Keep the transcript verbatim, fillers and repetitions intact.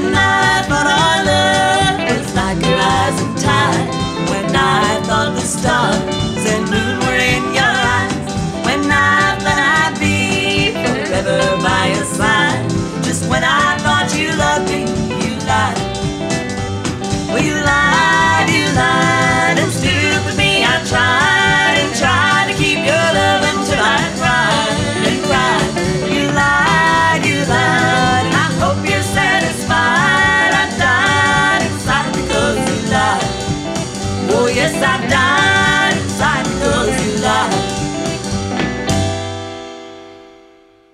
When I thought our love was like a rising tide, when I thought the stars and moon were in your eyes, when I thought I'd be forever by your side, just when I thought you loved me, you lied. Well, you lied.